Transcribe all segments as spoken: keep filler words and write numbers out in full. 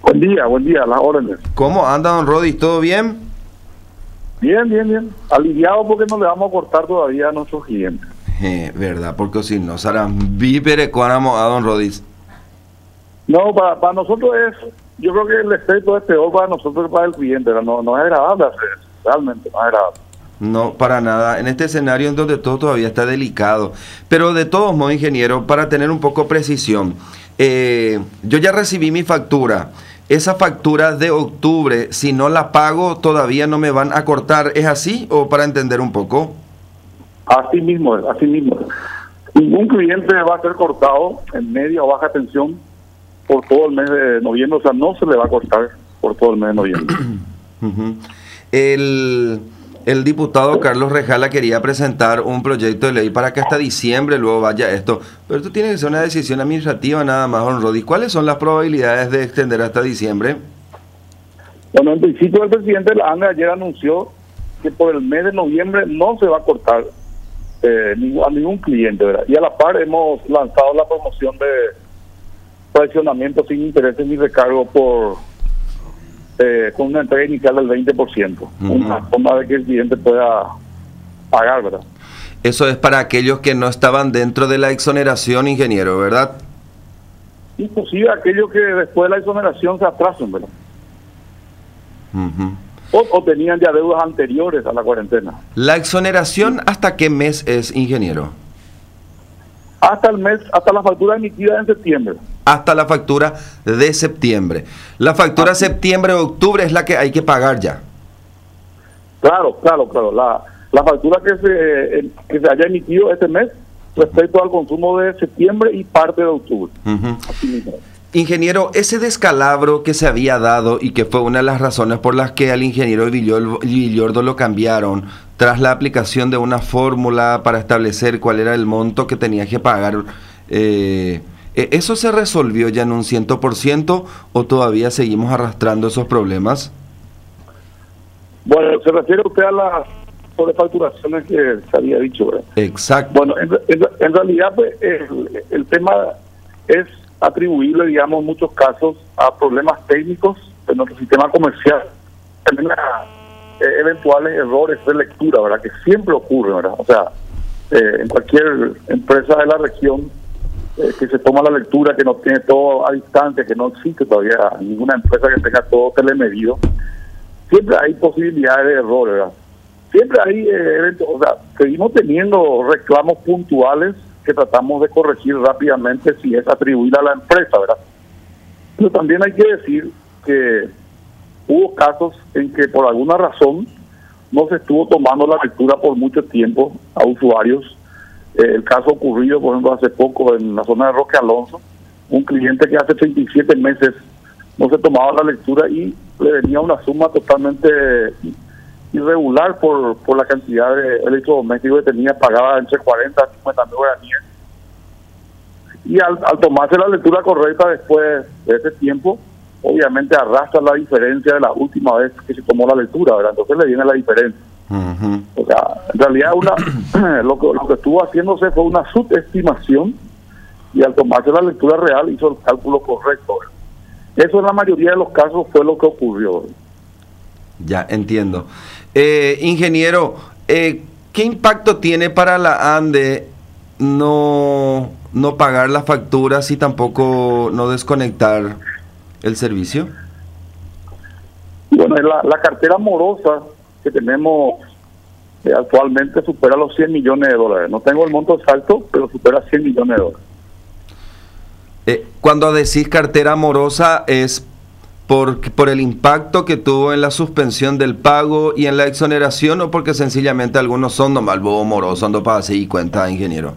Buen día, buen día, las órdenes. ¿Cómo anda, don Rodis? ¿Todo bien? Bien, bien, bien. Aliviado porque no le vamos a cortar todavía a nuestros clientes. Eh, verdad, porque si no, serán víveres cuánamos a don Rodis. No, para, para nosotros es, yo creo que el efecto es peor para nosotros que para el cliente. No, no es agradable hacer eso, realmente no es agradable. No, para nada. En este escenario en donde todo todavía está delicado. Pero de todos modos, ingeniero, para tener un poco precisión, eh, yo ya recibí mi factura. Esa factura de octubre, si no la pago, todavía no me van a cortar. ¿Es así o para entender un poco? Así mismo es, así mismo es. Ningún cliente va a ser cortado en media o baja tensión por todo el mes de noviembre. O sea, no se le va a cortar por todo el mes de noviembre. Uh-huh. El... El diputado Carlos Rejala quería presentar un proyecto de ley para que hasta diciembre luego vaya esto. Pero esto tiene que ser una decisión administrativa nada más, don Rodis. ¿Cuáles son las probabilidades de extender hasta diciembre? Bueno, en principio el presidente de la ANDE ayer anunció que por el mes de noviembre no se va a cortar eh, a ningún cliente, ¿verdad? Y a la par hemos lanzado la promoción de fraccionamiento sin intereses ni recargo por... Eh, con una entrega inicial del veinte por ciento, uh-huh. Una forma de que el cliente pueda pagar, ¿verdad? Eso es para aquellos que no estaban dentro de la exoneración, ingeniero, ¿verdad? Inclusive aquellos que después de la exoneración se atrasan, ¿verdad? Uh-huh. O, o tenían ya deudas anteriores a la cuarentena. ¿La exoneración hasta qué mes es, ingeniero? Hasta el mes, hasta la factura emitida en septiembre. Hasta la factura de septiembre. La factura Así. septiembre-octubre es la que hay que pagar ya. Claro, claro, claro. La, la factura que se, que se haya emitido este mes respecto al consumo de septiembre y parte de octubre. Uh-huh. Así mismo. Ingeniero, ese descalabro que se había dado y que fue una de las razones por las que al ingeniero Villordo lo cambiaron, tras la aplicación de una fórmula para establecer cuál era el monto que tenía que pagar, eh, ¿eso se resolvió ya en un cien por ciento o todavía seguimos arrastrando esos problemas? Bueno, se refiere usted a las sobrefacturaciones que se había dicho, ¿verdad? Exacto. Bueno, en, en, en realidad pues, el, el tema es atribuible, digamos, en muchos casos a problemas técnicos de nuestro sistema comercial, también a eh, eventuales errores de lectura, ¿verdad? Que siempre ocurren, ¿verdad? O sea, eh, en cualquier empresa de la región eh, que se toma la lectura, que no tiene todo a distancia, que no existe todavía ninguna empresa que tenga todo telemedido, siempre hay posibilidades de error, ¿verdad? Siempre hay eh, eventos, o sea, seguimos teniendo reclamos puntuales que tratamos de corregir rápidamente si es atribuir a la empresa, ¿verdad? Pero también hay que decir que hubo casos en que por alguna razón no se estuvo tomando la lectura por mucho tiempo a usuarios. Eh, el caso ocurrido, por ejemplo, hace poco en la zona de Roque Alonso, un cliente que hace treinta y siete meses no se tomaba la lectura y le venía una suma totalmente irregular por, por la cantidad de electrodomésticos que tenía pagada entre cuarenta y cincuenta mil guaraníes. Y al, al tomarse la lectura correcta después de ese tiempo, obviamente arrastra la diferencia de la última vez que se tomó la lectura, ¿verdad? Entonces le viene la diferencia. Uh-huh. O sea, en realidad una lo, que, lo que estuvo haciéndose fue una subestimación y al tomarse la lectura real hizo el cálculo correcto, ¿verdad? Eso en la mayoría de los casos fue lo que ocurrió. Ya, entiendo. Eh, ingeniero, eh, ¿qué impacto tiene para la ANDE no, no pagar las facturas y tampoco no desconectar el servicio? Bueno, la, la cartera morosa que tenemos eh, actualmente supera los cien millones de dólares. No tengo el monto exacto, pero supera cien millones de dólares. Eh, cuando decís cartera morosa es por, por el impacto que tuvo en la suspensión del pago y en la exoneración, o porque sencillamente algunos son nomás bobo moroso, ando para así y cuenta, ingeniero.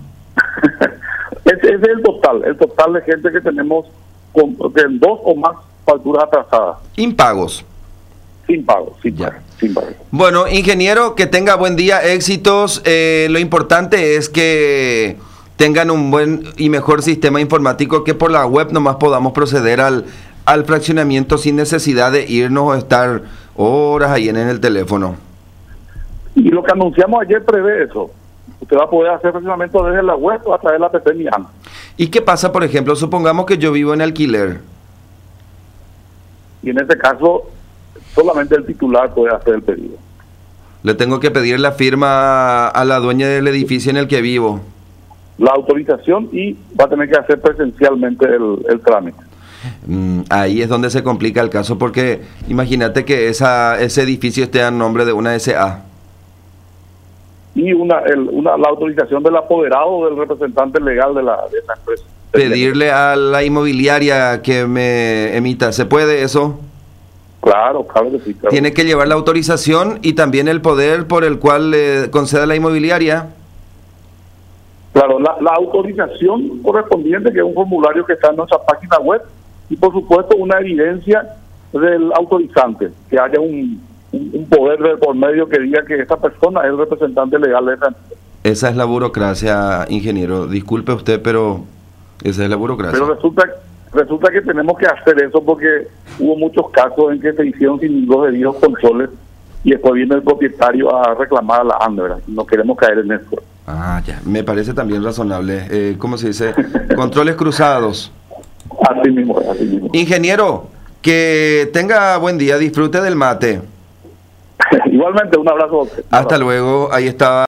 Ese, ese es el total, el total de gente que tenemos con, con dos o más facturas atrasadas. Impagos. Sin pago, sin pago, sin pago. Bueno, ingeniero, que tenga buen día, éxitos. Eh, lo importante es que tengan un buen y mejor sistema informático, que por la web nomás podamos proceder al, al fraccionamiento sin necesidad de irnos o estar horas ahí en el teléfono. Y lo que anunciamos ayer prevé eso. Usted va a poder hacer fraccionamiento desde la web o a través de la app Mi A M. ¿Y qué pasa, por ejemplo, supongamos que yo vivo en alquiler? y en ese caso solamente el titular puede hacer el pedido. Le tengo que pedir la firma a la dueña del edificio en el que vivo. La autorización y va a tener que hacer presencialmente el, el trámite. Mm, ahí es donde se complica el caso, porque imagínate que esa, ese edificio esté a nombre de una S A. Y una, el, una la autorización del apoderado o del representante legal de la, de esa empresa. Pedirle a la inmobiliaria que me emita, ¿se puede eso? Claro, claro que sí. Claro. Tiene que llevar la autorización y también el poder por el cual le conceda la inmobiliaria. Claro, la, la autorización correspondiente, que es un formulario que está en nuestra página web, y por supuesto una evidencia del autorizante, que haya un, un, un poder de por medio que diga que esta persona es el representante legal de esa empresa. Esa es la burocracia, ingeniero. Disculpe usted, pero esa es la burocracia. Pero resulta resulta que tenemos que hacer eso porque hubo muchos casos en que se hicieron sin los debidos controles y después viene el propietario a reclamar a la ANDE, no queremos caer en eso. Ah, ya, me parece también razonable. Eh, ¿Cómo se dice? Controles cruzados. Así mismo, así mismo. Ingeniero, que tenga buen día, disfrute del mate. Igualmente, un abrazo. Hasta luego, ahí estaba.